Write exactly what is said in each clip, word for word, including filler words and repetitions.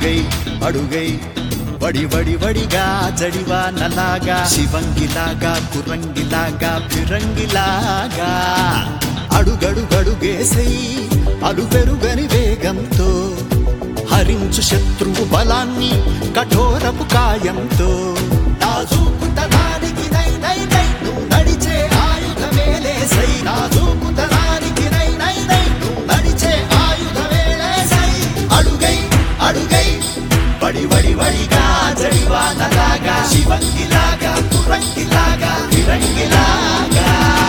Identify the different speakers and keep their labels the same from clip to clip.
Speaker 1: అడుగై అడుగై వడి వడి వడిగా జడివా నలాగా శివంగిలాగా కురంగిలాగా ఫిరంగిలాగా అడుగడుగడుగేసై అలుపెరుగని వేగంతో హరించు శత్రువు బలాన్ని కఠోరపు కాయంతో నాజూకుతనానికి నై నై నై నువ్వు నడిచే ఆయుధమేలే సై నాజూకుతనానికి నై నై నై నువ్వు నడిచే ఆయుధమేలే సై అడుగై అడుగై వడి వడి వడిగా జడివా నలాగా శివంగిలాగా కురంగిలాగా ఫిరంగిలాగా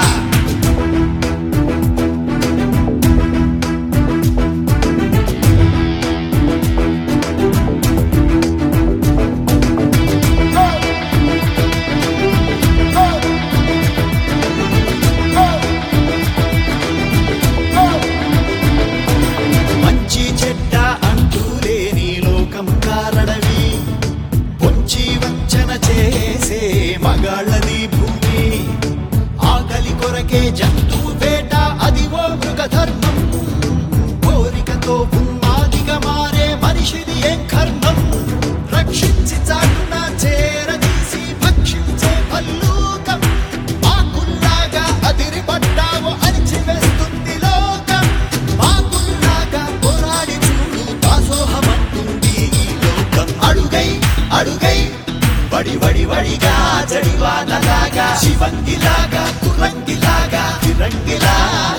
Speaker 1: చేసే మగాళ్ళది భూమి ఆకలి కొరకే జంతు వేట అది ఓ మృగ ధర్మం కోరికతో ఉన్మాదిగా మారే మనిషిది ఏం కర్మం రక్షించి చాటున చేరదీసి భక్షించే భల్లూకం మాకుల్లాగా అదిరి పడ్డావో అరిచివేస్తుంది లోకం మాకుల్లాగా పోరాడి చూడు దాసోహమంటుంది ఈ లోకం అడుగై అడుగై వడి వడి వడిగా జడివా నలాగా శివంగిలాగా కురంగిలాగా ఫిరంగిలాగా